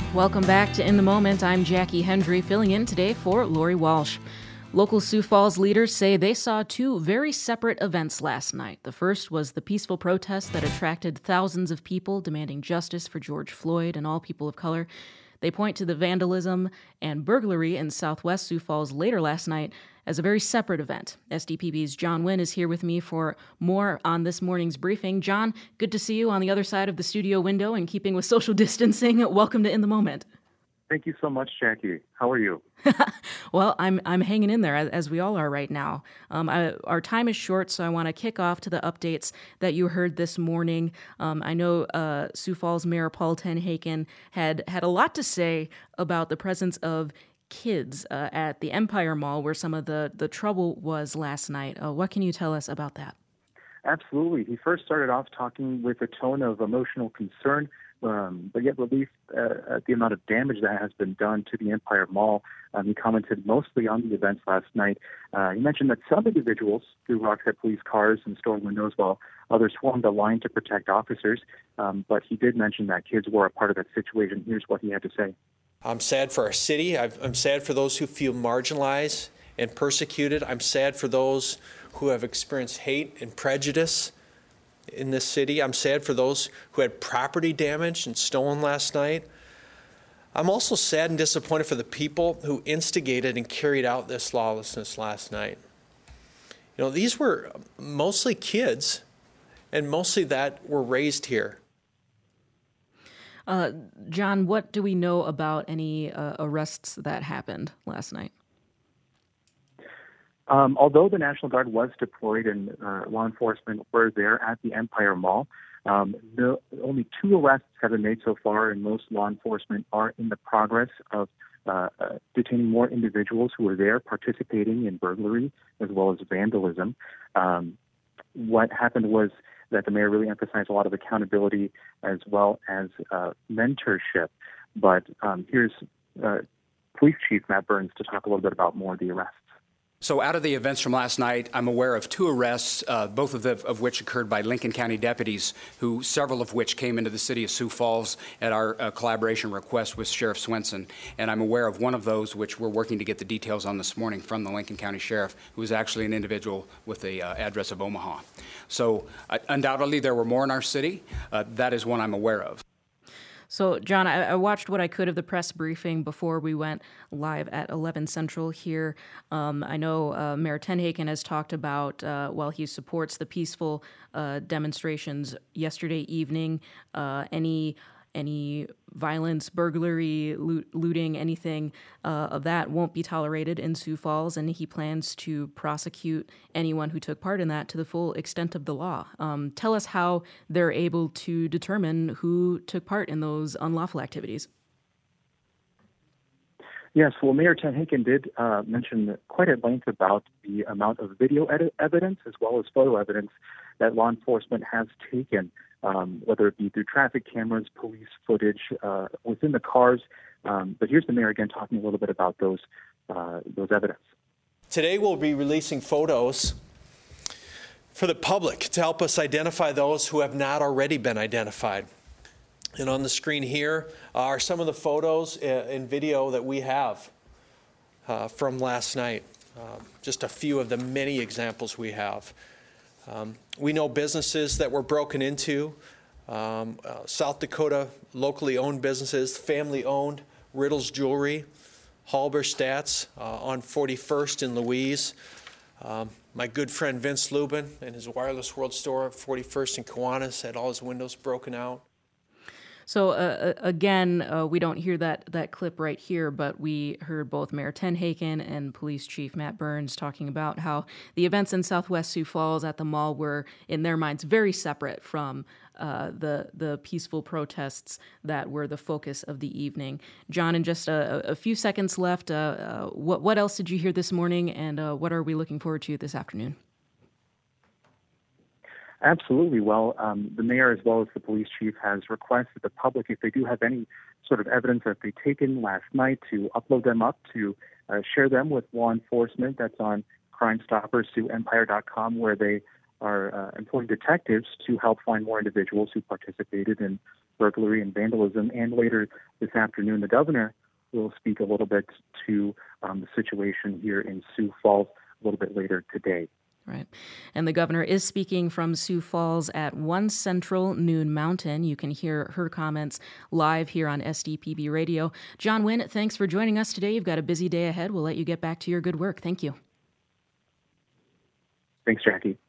Welcome back to In the Moment. I'm Jackie Hendry, filling in today for Lori Walsh. Local Sioux Falls leaders say they saw two very separate events last night. The first was the peaceful protest that attracted thousands of people demanding justice for George Floyd and all people of color. They point to the vandalism and burglary in southwest Sioux Falls later last night as a very separate event. SDPB's John Wynn is here with me for more on this morning's briefing. John, good to see you on the other side of the studio window and keeping with social distancing. Welcome to In the Moment. Thank you so much, Jackie. How are you? Well, I'm hanging in there, as we all are right now. Our time is short, so I want to kick off to the updates that you heard this morning. I know Sioux Falls Mayor Paul Tenhaken had a lot to say about the presence of kids at the Empire Mall, where some of the trouble was last night. What can you tell us about that? Absolutely. He first started off talking with a tone of emotional concern, but yet relief at the amount of damage that has been done to the Empire Mall. He commented mostly on the events last night. He mentioned that some individuals threw rocks at police cars and store windows while others formed a line to protect officers. But he did mention that kids were a part of that situation. Here's what he had to say. I'm sad for our city. I'm sad for those who feel marginalized and persecuted. I'm sad for those who have experienced hate and prejudice in this city. I'm sad for those who had property damaged and stolen last night. I'm also sad and disappointed for the people who instigated and carried out this lawlessness last night. You know, these were mostly kids, and mostly that were raised here. John, what do we know about any arrests that happened last night? Although the National Guard was deployed and law enforcement were there at the Empire Mall, only 2 arrests have been made so far, and most law enforcement are in the progress of detaining more individuals who were there participating in burglary as well as vandalism. What happened was that the mayor really emphasized a lot of accountability as well as mentorship. But here's Police Chief Matt Burns to talk a little bit about more of the arrests. So out of the events from last night, I'm aware of 2 arrests, both of which occurred by Lincoln County deputies, several of which came into the city of Sioux Falls at our collaboration request with Sheriff Swenson. And I'm aware of one of those, which we're working to get the details on this morning from the Lincoln County Sheriff, who is actually an individual with the address of Omaha. So undoubtedly there were more in our city. That is one I'm aware of. So, John, I watched what I could of the press briefing before we went live at 11 Central here. I know Mayor Tenhaken has talked about, while he supports the peaceful demonstrations yesterday evening, any violence, burglary, looting, anything of that won't be tolerated in Sioux Falls, and he plans to prosecute anyone who took part in that to the full extent of the law. Tell us how they're able to determine who took part in those unlawful activities. Yes, well, Mayor Tenhaken did mention quite at length about the amount of video evidence as well as photo evidence that law enforcement has taken, whether it be through traffic cameras, police footage within the cars. But here's the mayor again talking a little bit about those evidence. Today we'll be releasing photos for the public to help us identify those who have not already been identified. And on the screen here are some of the photos and video that we have from last night. Just a few of the many examples we have. We know businesses that were broken into, South Dakota locally owned businesses, family owned, Riddle's Jewelry, Halberstadt's on 41st in Louise. My good friend Vince Lubin and his Wireless World store at 41st in Kiwanis had all his windows broken out. So again, we don't hear that clip right here, but we heard both Mayor Tenhaken and Police Chief Matt Burns talking about how the events in Southwest Sioux Falls at the mall were, in their minds, very separate from the peaceful protests that were the focus of the evening. John, in just a few seconds left, what else did you hear this morning, and what are we looking forward to this afternoon? Absolutely. Well, the mayor as well as the police chief has requested the public, if they do have any sort of evidence that they've taken last night, to upload them up, to share them with law enforcement. That's on Crime Stoppers to Empire.com, where they employing detectives to help find more individuals who participated in burglary and vandalism. And later this afternoon, the governor will speak a little bit to the situation here in Sioux Falls a little bit later today. Right. And the governor is speaking from Sioux Falls at 1 Central, Noon Mountain. You can hear her comments live here on SDPB Radio. John Wynn, thanks for joining us today. You've got a busy day ahead. We'll let you get back to your good work. Thank you. Thanks, Jackie.